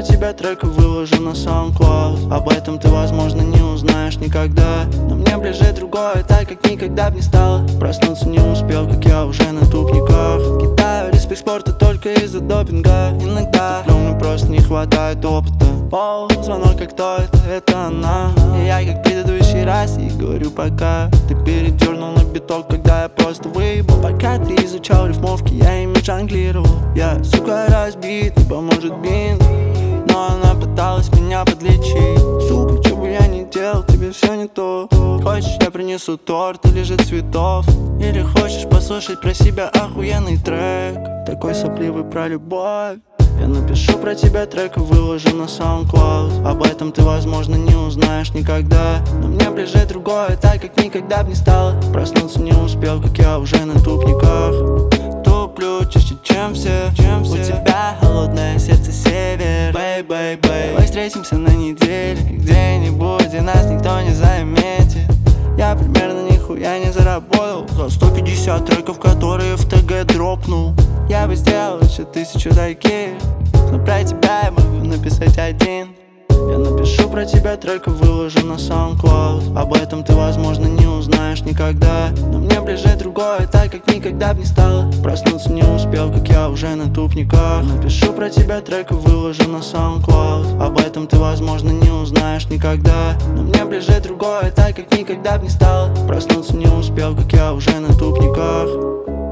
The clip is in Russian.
тебя трек и выложу на SoundCloud. Об этом ты, возможно, не узнаешь никогда, но мне ближе другое, так как никогда б не стало. Проснуться не успел, как я уже на тупниках. Кидаю респект спорта только из-за допинга. Иногда туплю, мне просто не хватает опыта. Пол, звонок, как кто это она. И я, как в предыдущий раз, ей говорю пока. Ты передернул на биток, когда я просто выебал. Пока ты изучал рифмовки, я ими жонглировал. Я, сука, разбит, не поможет бинт, но она пыталась меня подлечить. Сука, что бы я ни делал, тебе все не то. Хочешь, я принесу торт или же цветов? Или хочешь послушать про себя охуенный трек, такой сопливый про любовь? Я напишу про тебя трек и выложу на SoundCloud. Об этом ты, возможно, не узнаешь никогда, но мне ближе другое, так как никогда б не стало. Проснуться не успел, как я уже на тупниках. Туплю чаще, чем все. У тебя холодное сердце, север. Бэй, давай встретимся на неделе где-нибудь, где нас никто не заметит. Я примерно нихуя не заработал за 150 треков, которые в ТГ дропнул. Я бы сделал еще 1000 таких, но про тебя я могу написать один. Я напишу про тебя трек и выложу на SoundCloud. Об этом ты, возможно, не узнаешь никогда, но мне ближе другое, так как никогда б не стало. Проснуться не успел, как я уже на тупниках. Напишу про тебя трек и выложу на SoundCloud. Об этом ты, возможно, не узнаешь никогда, но мне ближе другое, так как никогда б не стало. Проснуться не успел, как я уже на тупниках.